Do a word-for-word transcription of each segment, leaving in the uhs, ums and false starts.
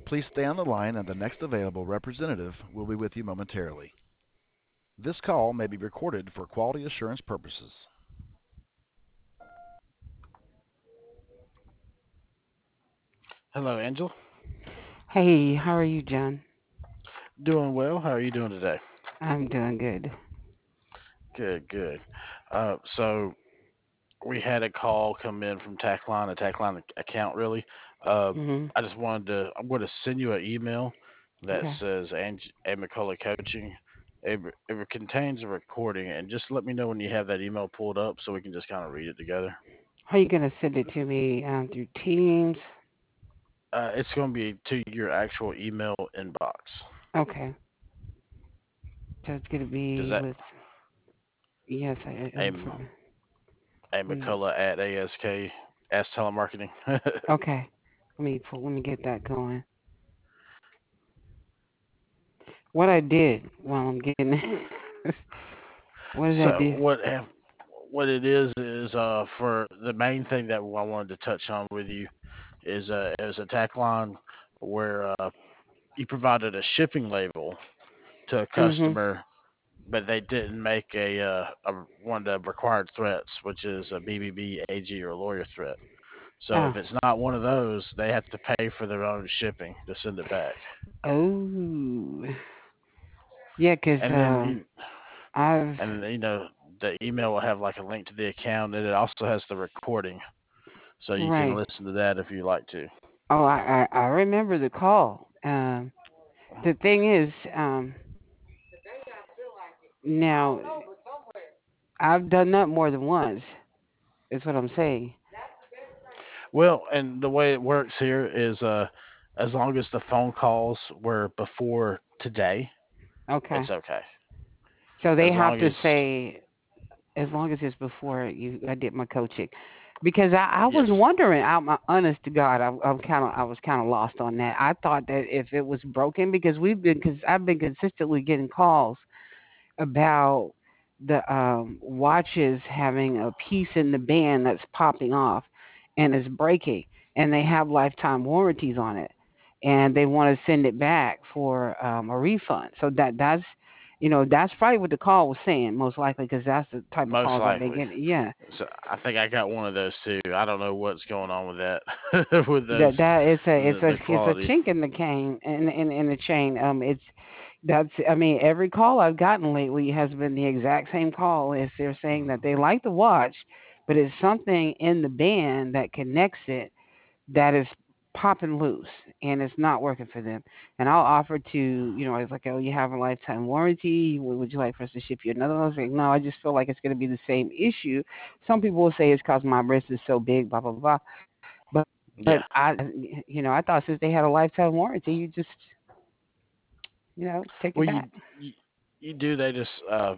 Please stay on the line and the next available representative will be with you momentarily. This call may be recorded for quality assurance purposes. Hello, Angel. Hey, how are you, John? Doing well. How are you doing today? I'm doing good. Good, good. Uh, so we had a call come in from TachLine, a TachLine account, really. Uh, Mhm. I just wanted to, I'm going to send you an email that Okay. says Ang- A. McCullough Coaching. It, it contains a recording, and just let me know when you have that email pulled up so we can just kind of read it together. How are you gonna send it to me um, through Teams? Uh, it's going to be to your actual email inbox. Okay. So it's gonna Does be that with yes, I A. um from A. mm, McCullough at A S K S Telemarketing? okay. Let me pull, let me get that going. What I did while I'm getting what did I So do? what have what it is is uh for the main thing that I wanted to touch on with you is uh is a tack line where uh you provided a shipping label to a Mhm. customer, but they didn't make a uh a one of the required threats, which is a B B B, A G, or lawyer threat. So Oh. if it's not one of those, they have to pay for their own shipping to send it back. Oh. Yeah, 'cause And then uh, you I've and then, you know the email will have like a link to the account, and it also has the recording, so you can right. listen to that if you like to. Oh, I I, I remember the call. Um, the thing is, um, now I've done that more than once. Is what I'm saying. Well, and the way it works here is uh as long as the phone calls were before today, Okay. it's okay. So they As have long to as say as long as it's before you I did my coaching, because I, I was yes. wondering. I'm uh, honest to God, I, I'm kind of I was kind of lost on that. I thought that if it was broken, because we've been because I've been consistently getting calls about the um watches having a piece in the band that's popping off and it's breaking, and they have lifetime warranties on it, and they want to send it back for um a refund. So that that's you know that's probably what the call was saying, most likely, because that's the type of Most calls I've been likely. getting. Yeah. So I think I got one of those too. I don't know what's going on with that with those That that it's a it's the, a the it's a quality. chink in the cane in in in the chain. Um, it's that's I mean every call I've gotten lately has been the exact same call. Is they're saying that they like the watch, but it's something in the band that connects it that is popping loose and it's not working for them. And I'll offer to, you know, it's like, oh, you have a lifetime warranty. Would would you like for us to ship you another one? I was like, no, I just feel like it's going to be the same issue. Some people will say it's because my wrist is so big, blah blah blah. But but Yeah. I, you know, I thought since they had a lifetime warranty, you just, you know, take it Well, you back. you, you do. They just uh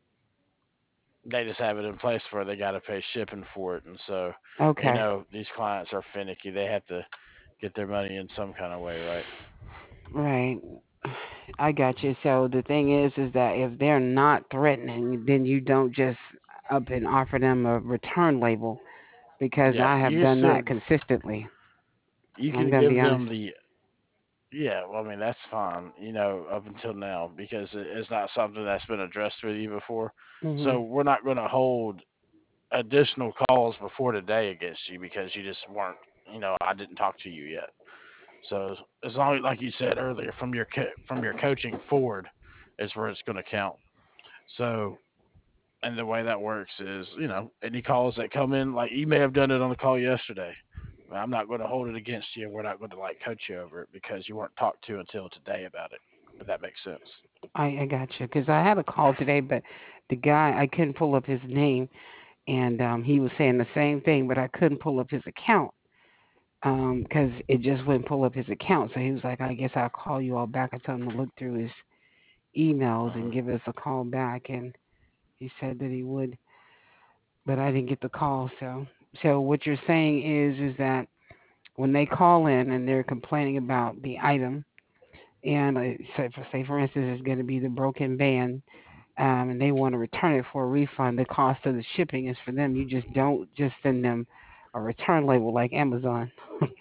they just have it in place where they got to pay shipping for it, and so you Okay, know these clients are finicky. They have to get their money in some kind of way, right? right. I got you. So the thing is, is that if they're not threatening, then you don't just up and offer them a return label, because Yeah, I have you done still that consistently. you I'm can gonna give be honest. them the yeah. Well, I mean that's fine, you know, up until now because it- it's not something that's been addressed with you before. Mhm. So we're not going to hold additional calls before today against you because you just weren't, you know, I didn't talk to you yet. So as long as, like you said earlier, from your co- from your coaching forward, is where it's going to count. So and the way that works is, you know, any calls that come in, like you may have done it on the call yesterday. I'm not going to hold it against you. We're not going to like coach you over it because you weren't talked to until today about it. If that makes sense. I I got you, because I had a call today, but the guy, I couldn't pull up his name, and um he was saying the same thing, but I couldn't pull up his account. Um, because it just wouldn't pull up his account. So he was like, I guess I'll call you all back. I told him to look through his emails Uh-huh. and give us a call back, and he said that he would, but I didn't get the call. So, so what you're saying is, is that when they call in and they're complaining about the item, and uh, say, for, say for instance, it's going to be the broken band, um, and they want to return it for a refund, the cost of the shipping is for them. You just don't just send them a return label like Amazon.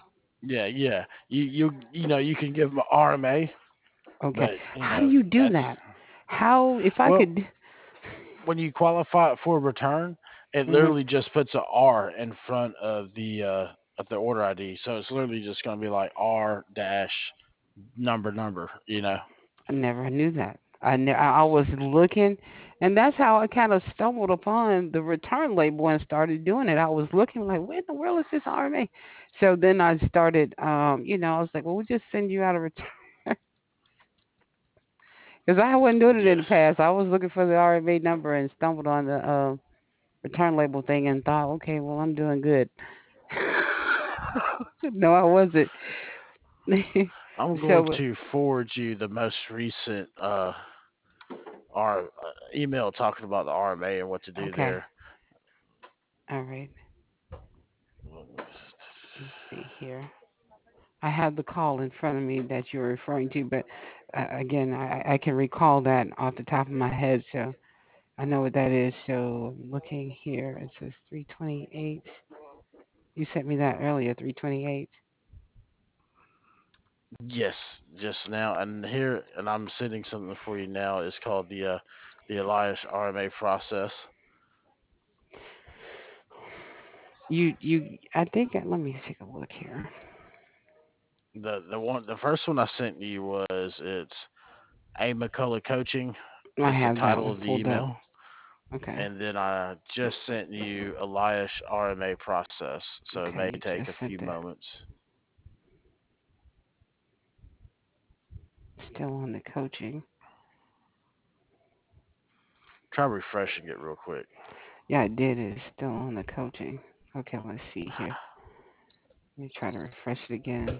Yeah, yeah. You you you know you can give them an R M A, Okay. but you How do know you do that's that? How if I well could? when you qualify for return, it Mhm. literally just puts an R in front of the uh of the order I D. So it's literally just gonna be like R dash number number. You know. I never knew that. I ne- I I was looking, and that's how I kind of stumbled upon the return label and started doing it. I was looking like, where in the world is this R M A? So then I started, um, you know, I was like, well, we'll just send you out a return because I wasn't doing it in the Yes. past. I was looking for the R M A number and stumbled on the uh, return label thing and thought, okay, well, I'm doing good. No, I wasn't. I'm going So to forward you the most recent uh our uh, email talking about the R M A and what to do okay, there. all right. Let's see here. I have the call in front of me that you're referring to, but uh, again, I, I can recall that off the top of my head, so I know what that is. So I'm looking here, it says three twenty-eight. You sent me that earlier, three twenty-eight. Yes, just now, and here, and I'm sending something for you now. It's called the uh, the Elias R M A process. You, you, I think, let me take a look here. the The one, the first one I sent you was it's A McCullough Coaching I is the have that title one of the pulled up. email, Okay. and then I just sent you Elias R M A process. So it Okay, may you take just a sent few that. moments. Still on the coaching. Try refreshing it real quick. Yeah, I did. It's still on the coaching. Okay, let's see here. Let me try to refresh it again.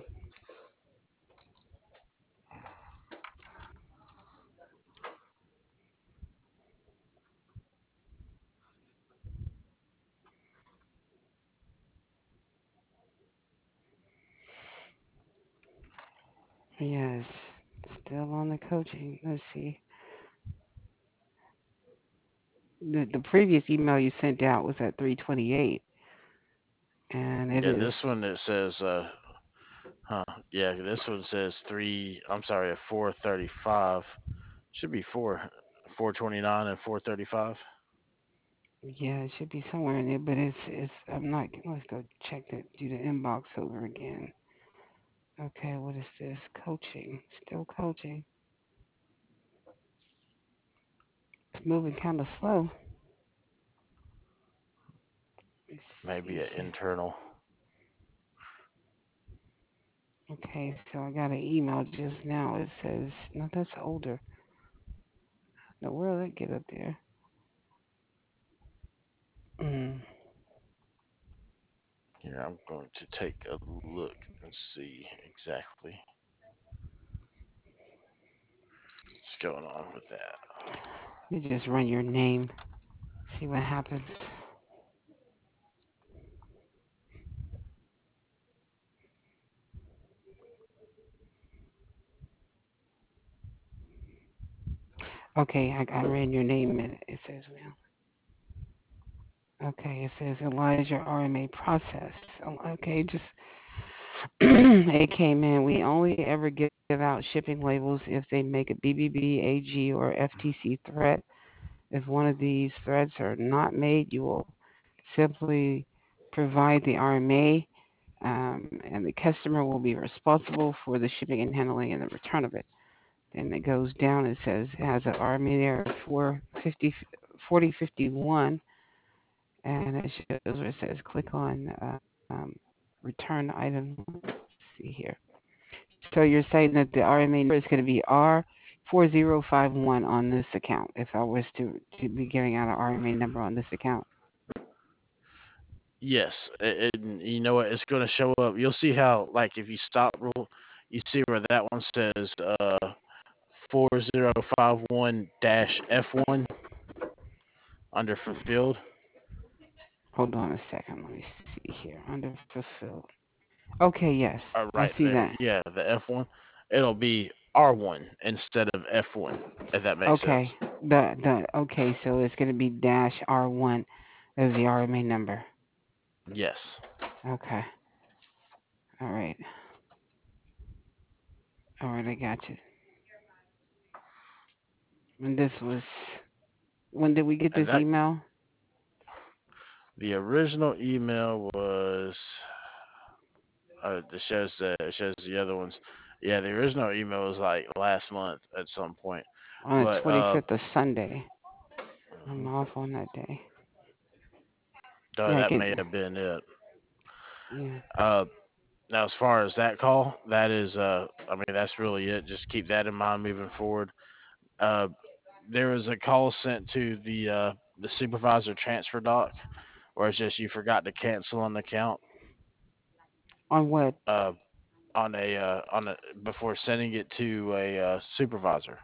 Yes, still on the coaching. Let's see. The the previous email you sent out was at three twenty-eight, and it Yeah, is. this one it says uh huh. Yeah, this one says three. I'm sorry, at four thirty five. Should be four, four twenty nine and four thirty five. Yeah, it should be somewhere in there, but it's it's. I'm not. Let's go check the do the inbox over again. Okay, what is this? Coaching. Still coaching. It's moving kind of slow. Let's Maybe see an here. internal. Okay, so I got an email just now. It says no, that's older. No, where did it get up there? Mm. Here, I'm going to take a look and see exactly what's going on with that. You just run your name. See what happens. Okay, I, I ran your name and it says well. Okay, it says Elijah R M A process. So, okay, just it came in. We only ever give out shipping labels if they make a B B B, A G, or F T C threat. If one of these threats are not made, you will simply provide the R M A, um, and the customer will be responsible for the shipping and handling and the return of it. Then it goes down. It says it has an R M A there for fifty, forty fifty-one, and it shows where it says click on um, return item. Let's see here. So you're saying that the R M A number is going to be R four zero five one on this account. If I was to to be giving out an R M A number on this account. Yes, it, it, you know what? It's going to show up. You'll see how, like, if you stop rule, you see where that one says uh four zero five one dash F one under fulfilled. Hold on a second. Let me see here. Under fulfilled. Okay, yes, Uh, I right see there. that. Yeah, the F one. It'll be R one instead of F one, if that makes sense. Okay, the the okay, so it's going to be dash R one as the R M A number. Yes. Okay, All right. All right, I got you. And this was when did we get And this that email? the original email was uh, it shows the it shows the other ones. Yeah, the original email was like last month at some point, On the but uh, twenty-fifth of Sunday. I'm mhm, off on that day. uh, Yeah, I that get may have been it. yeah. Uh, Now, as far as that call, that is, uh, I mean, that's really it. Just keep that in mind moving forward. Uh, there was a call sent to the uh, the supervisor transfer doc, where it's just you forgot to cancel an account On what? uh, on a uh, on a before sending it to a uh, supervisor.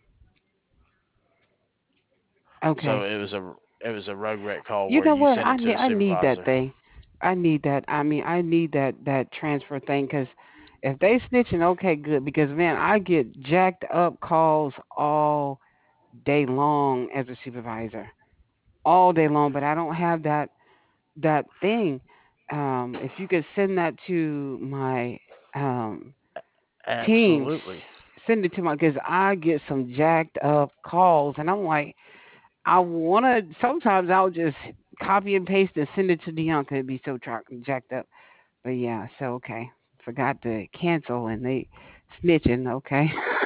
So Okay. it was a it was a rogue rec call You where know you what? sent I it to need the I need that supervisor. thing. I need that. I mean, I need that that transfer thing because if they snitching, okay, good. Because man, I get jacked up calls all day long as a supervisor, all day long. But I don't have that that thing. Um, if you could send that to my um teams, Absolutely. send it to my because I get some jacked up calls, and I'm like, I wanna. Sometimes I'll just copy and paste and send it to Dion 'cause it'd be so tra- jacked up. But yeah, so okay, forgot to cancel and they snitching. Okay,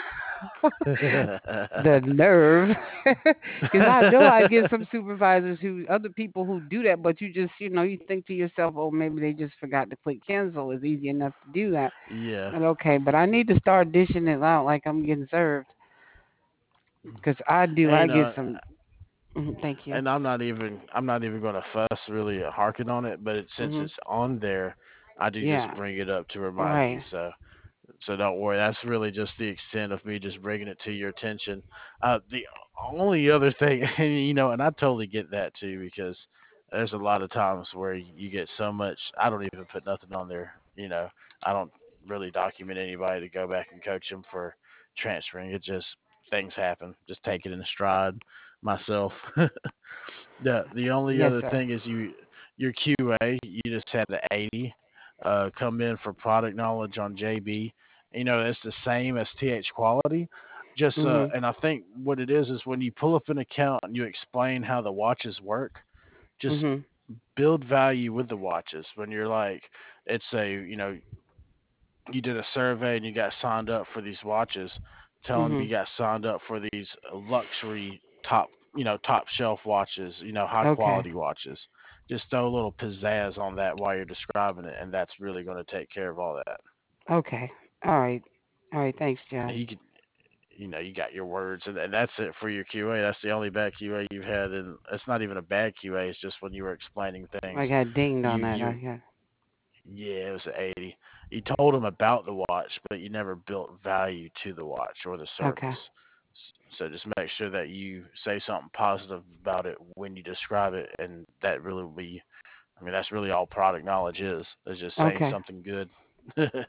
the nerve, because I know I get some supervisors who, other people who do that, but you just, you know, you think to yourself, oh, maybe they just forgot to click cancel. It's easy enough to do that. Yeah. But okay, but I need to start dishing it out like I'm getting served, because I do. And you I get know, some. Mhm, thank you. and I'm not even I'm not even going to fuss really harking on it, but it, since Mhm. it's on there, I do just Yeah. bring it up to remind you. Right. So so don't worry. That's really just the extent of me just bringing it to your attention. Uh, the only other thing, and you know, and I totally get that too because there's a lot of times where you get so much. I don't even put nothing on there. You know, I don't really document anybody to go back and coach them for transferring. It just things happen. Just take it in stride myself. the the only Yes, other sir. thing is you your Q A. You just had the eighty uh, come in for product knowledge on J B. You know, it's the same as T H quality. Just uh, Mhm. and I think what it is is when you pull up an account and you explain how the watches work, just Mhm. build value with the watches. When you're like, it's a you know you did a survey and you got signed up for these watches, tell them you Mhm. got signed up for these luxury top, you know, top shelf watches, you know, high Okay. quality watches. Just throw a little pizzazz on that while you're describing it, and that's really going to take care of all that. Okay. All right. All right. Thanks, And John. you could, you know, you got your words, and, and that's it for your Q A. That's the only bad Q A you've had, and it's not even a bad Q A. It's just when you were explaining I things, got dinged on you that. I you got. yeah, it was an eighty. You told them about the watch, but you never built value to the watch or the Okay. service. So just make sure that you say something positive about it when you describe it, and that really will be. I mean, that's really all product knowledge is. Is just saying Okay. something good. But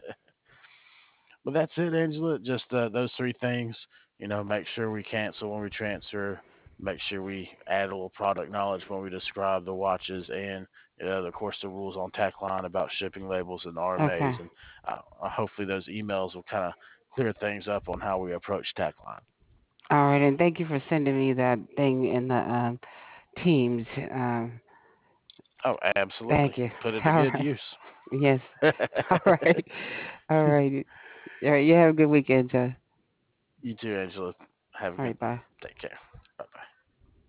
that's it, Angela. Just uh, those three things. You know, make sure we cancel when we transfer. Make sure we add a little product knowledge when we describe the watches, and uh, of course the rules on TACline about shipping labels and R M As. Okay. And uh, uh, hopefully those emails will kind of clear things up on how we approach TACline. All right. And thank you for sending me that thing in the um, Teams. Um, Oh, absolutely. thank you. Put it to All good right. use. Yes. All right. All right. All right. You have a good weekend, John. You too, Angela. Have a All good right. one. Bye. Take care.